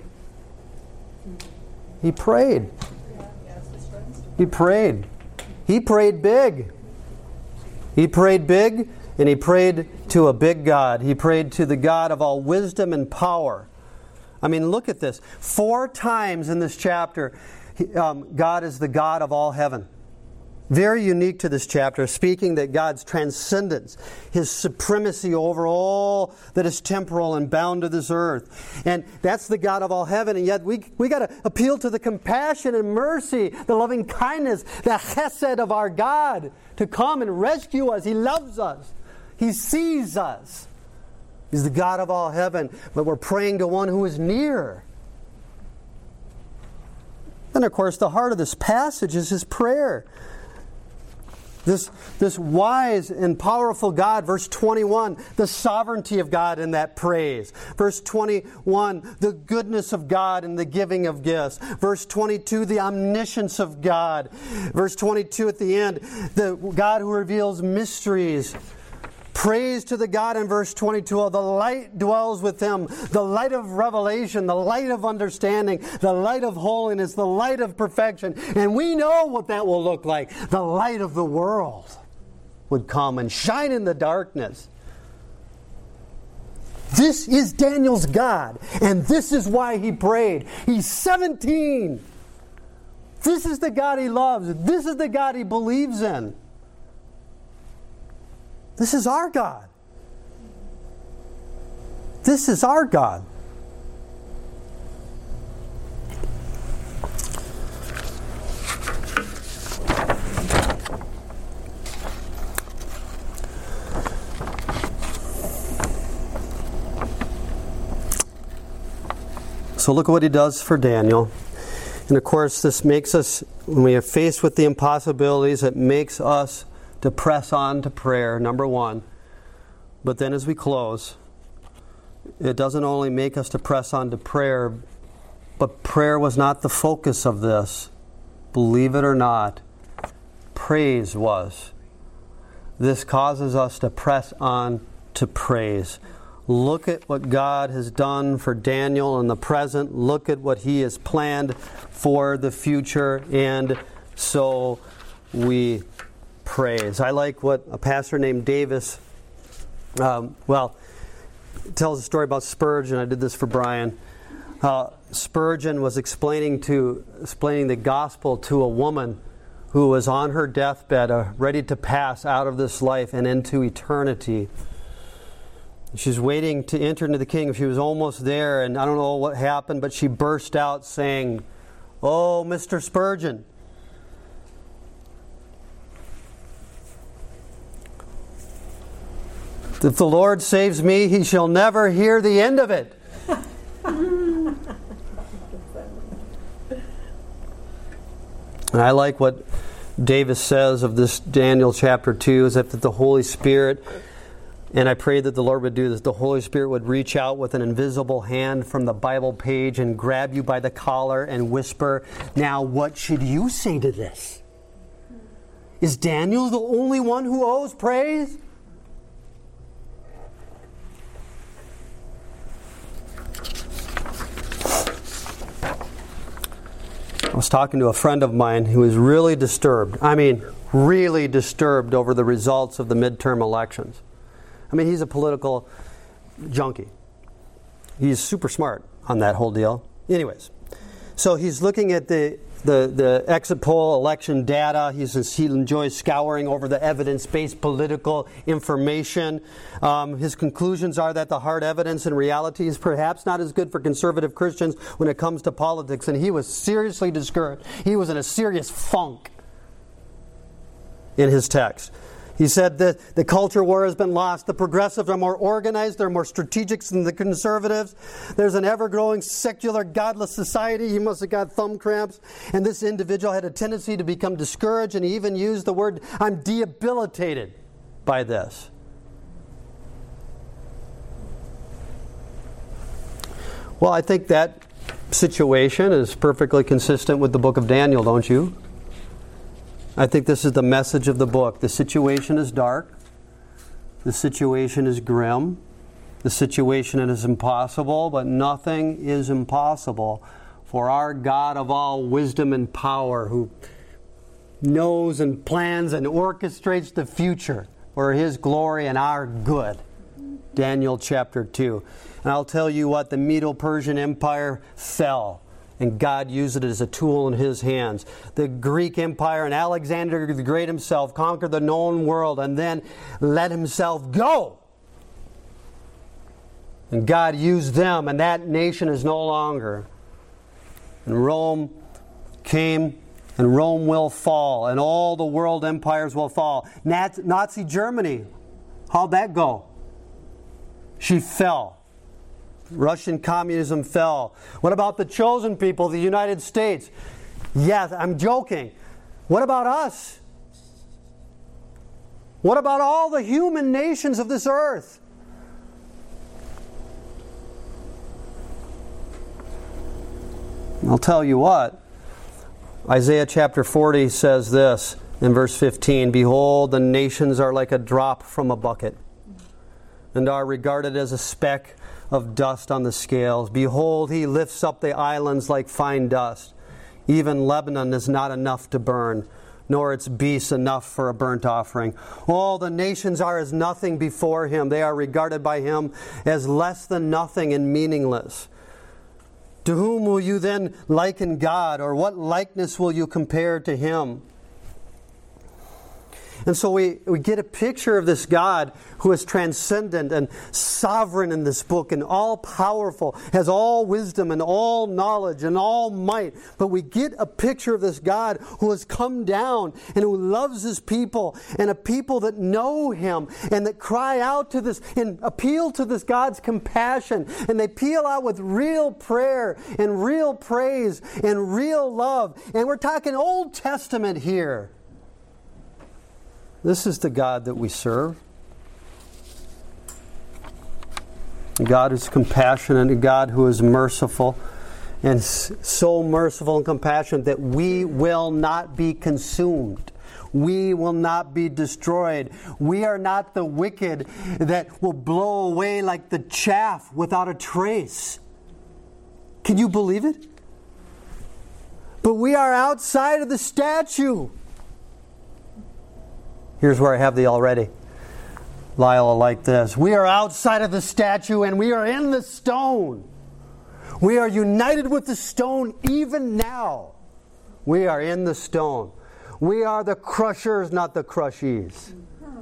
He prayed. He prayed. He prayed big. He prayed big, and he prayed to a big God. He prayed to the God of all wisdom and power. I mean, look at this. 4 times in this chapter, God is the God of all heaven. Very unique to this chapter, speaking that God's transcendence, His supremacy over all that is temporal and bound to this earth. And that's the God of all heaven. And yet we got to appeal to the compassion and mercy, the loving kindness, the chesed of our God to come and rescue us. He loves us. He sees us. He's the God of all heaven. But we're praying to one who is near. And of course, the heart of this passage is His prayer. This wise and powerful God, verse 21, the sovereignty of God in that praise. Verse 21, the goodness of God in the giving of gifts. Verse 22, the omniscience of God. Verse 22 at the end, the God who reveals mysteries. Praise to the God in verse 22, the light dwells with Him, the light of revelation, the light of understanding, the light of holiness, the light of perfection. And we know what that will look like. The light of the world would come and shine in the darkness. This is Daniel's God, and this is why he prayed. He's 17. This is the God he loves. This is the God he believes in. This is our God. This is our God. So look at what he does for Daniel. And of course, this makes us, when we are faced with the impossibilities, it makes us to press on to prayer, number one. But then as we close, it doesn't only make us to press on to prayer, but prayer was not the focus of this. Believe it or not, praise was. This causes us to press on to praise. Look at what God has done for Daniel in the present. Look at what He has planned for the future. And so we praise. I like what a pastor named Davis, tells a story about Spurgeon. I did this for Brian. Spurgeon was explaining the gospel to a woman who was on her deathbed, ready to pass out of this life and into eternity. She's waiting to enter into the kingdom. She was almost there, and I don't know what happened, but she burst out saying, "Oh, Mr. Spurgeon, if the Lord saves me, He shall never hear the end of it." And I like what Davis says of this Daniel chapter 2, is that the Holy Spirit, and I pray that the Lord would do this, the Holy Spirit would reach out with an invisible hand from the Bible page and grab you by the collar and whisper, "Now what should you say to this? Is Daniel the only one who owes praise?" I was talking to a friend of mine who is really disturbed. I mean, really disturbed over the results of the midterm elections. I mean, he's a political junkie. He's super smart on that whole deal. Anyways, so he's looking at the exit poll election data. He enjoys scouring over the evidence-based political information. His conclusions are that the hard evidence and reality is perhaps not as good for conservative Christians when it comes to politics. And he was seriously discouraged. He was in a serious funk in his text. He said that the culture war has been lost. The progressives are more organized. They're more strategic than the conservatives. There's an ever-growing secular, godless society. He must have got thumb cramps. And this individual had a tendency to become discouraged, and he even used the word, "I'm debilitated by this." Well, I think that situation is perfectly consistent with the book of Daniel, don't you? I think this is the message of the book. The situation is dark. The situation is grim. The situation is impossible, but nothing is impossible for our God of all wisdom and power, who knows and plans and orchestrates the future for His glory and our good. Daniel chapter 2. And I'll tell you what, the Medo-Persian Empire fell, and God used it as a tool in His hands. The Greek Empire and Alexander the Great himself conquered the known world and then let himself go. And God used them, and that nation is no longer. And Rome came, and Rome will fall, and all the world empires will fall. Nazi Germany, how'd that go? She fell. Russian communism fell. What about the chosen people, the United States? Yes, I'm joking. What about us? What about all the human nations of this earth? I'll tell you what. Isaiah chapter 40 says this in verse 15, "Behold, the nations are like a drop from a bucket, and are regarded as a speck of dust on the scales. Behold, He lifts up the islands like fine dust. Even Lebanon is not enough to burn, nor its beasts enough for a burnt offering. All the nations are as nothing before Him. They are regarded by Him as less than nothing and meaningless. To whom will you then liken God, or what likeness will you compare to Him?" And so we get a picture of this God who is transcendent and sovereign in this book and all-powerful, has all wisdom and all knowledge and all might. But we get a picture of this God who has come down and who loves His people, and a people that know Him and that cry out to this and appeal to this God's compassion. And they appeal out with real prayer and real praise and real love. And we're talking Old Testament here. This is the God that we serve. A God who's compassionate, a God who is merciful, and so merciful and compassionate that we will not be consumed. We will not be destroyed. We are not the wicked that will blow away like the chaff without a trace. Can you believe it? But we are outside of the statue. Here's where I have the already. Lyle like this. We are outside of the statue and we are in the stone. We are united with the stone even now. We are in the stone. We are the crushers, not the crushees.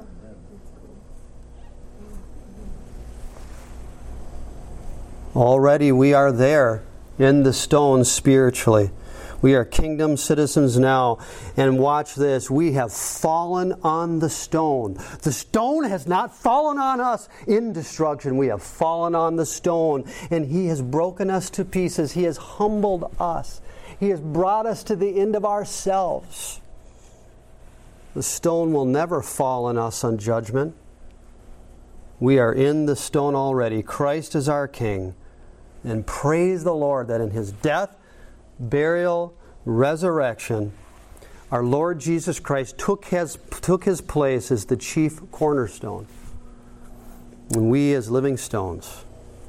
Already we are there in the stone spiritually. We are kingdom citizens now. And watch this. We have fallen on the stone. The stone has not fallen on us in destruction. We have fallen on the stone. And He has broken us to pieces. He has humbled us. He has brought us to the end of ourselves. The stone will never fall on us on judgment. We are in the stone already. Christ is our King. And praise the Lord that in His death, burial, resurrection, our Lord Jesus Christ took his place as the chief cornerstone, and we as living stones.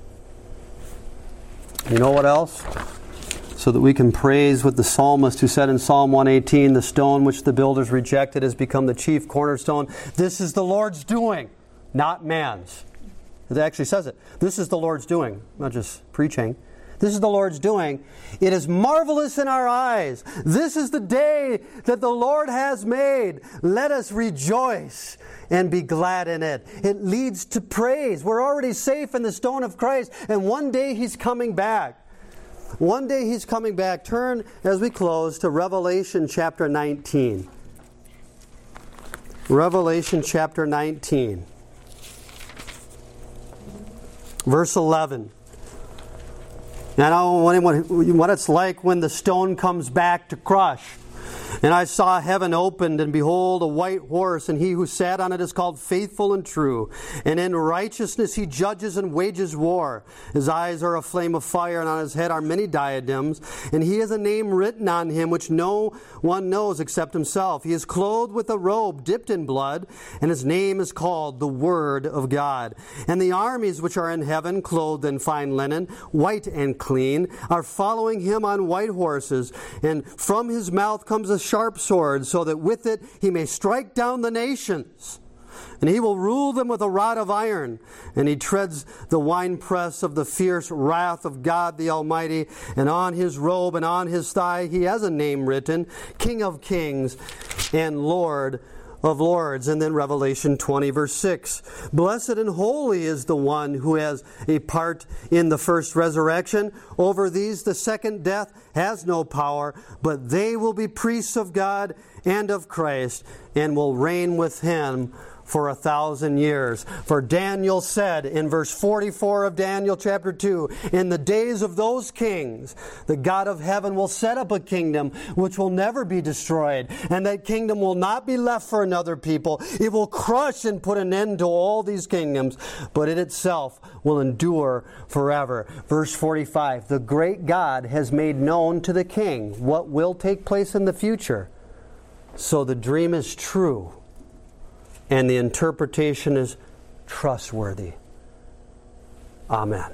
You know what else? So that we can praise what the psalmist who said in Psalm 118, "The stone which the builders rejected has become the chief cornerstone. This is the Lord's doing, not man's." It actually says it. This is the Lord's doing, not just preaching. This is the Lord's doing. It is marvelous in our eyes. This is the day that the Lord has made. Let us rejoice and be glad in it. It leads to praise. We're already safe in the stone of Christ, and one day He's coming back. One day He's coming back. Turn, as we close, to Revelation chapter 19. Revelation chapter 19, verse 11. Now, what it's like when the stone comes back to crush. And I saw heaven opened, and behold, a white horse, and he who sat on it is called Faithful and True. And in righteousness he judges and wages war. His eyes are a flame of fire, and on his head are many diadems. And he has a name written on him which no one knows except himself. He is clothed with a robe dipped in blood, and his name is called the Word of God. And the armies which are in heaven, clothed in fine linen, white and clean, are following him on white horses. And from his mouth comes a sharp sword, so that with it he may strike down the nations. And he will rule them with a rod of iron. And he treads the winepress of the fierce wrath of God the Almighty. And on his robe and on his thigh he has a name written, King of Kings and Lord of Lords. And then Revelation 20, verse 6. Blessed and holy is the one who has a part in the first resurrection. Over these the second death has no power, but they will be priests of God and of Christ, and will reign with him for 1,000 years. For Daniel said in verse 44 of Daniel chapter 2, in the days of those kings, the God of heaven will set up a kingdom which will never be destroyed. And that kingdom will not be left for another people. It will crush and put an end to all these kingdoms, but it itself will endure forever. Verse 45, the great God has made known to the king what will take place in the future. So the dream is true, and the interpretation is trustworthy. Amen.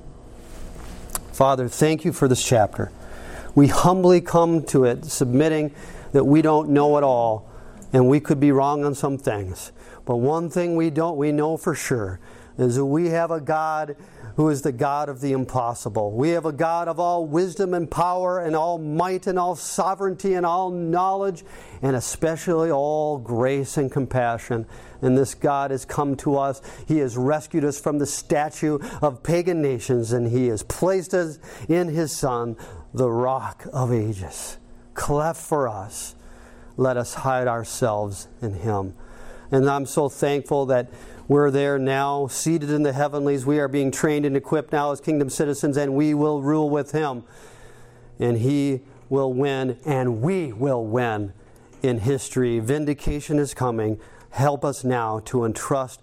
Father, thank you for this chapter. We humbly come to it, submitting that we don't know it all, and we could be wrong on some things. But one thing we know for sure is that we have a God who is the God of the impossible. We have a God of all wisdom and power and all might and all sovereignty and all knowledge, and especially all grace and compassion. And this God has come to us. He has rescued us from the statue of pagan nations, and He has placed us in His Son, the Rock of Ages. Cleft for us. Let us hide ourselves in Him. And I'm so thankful that we're there now, seated in the heavenlies. We are being trained and equipped now as kingdom citizens, and we will rule with Him. And He will win, and we will win in history. Vindication is coming. Help us now to entrust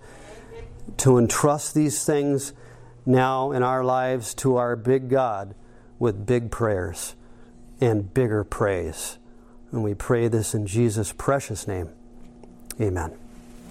these things now in our lives to our big God with big prayers and bigger praise. And we pray this in Jesus' precious name. Amen.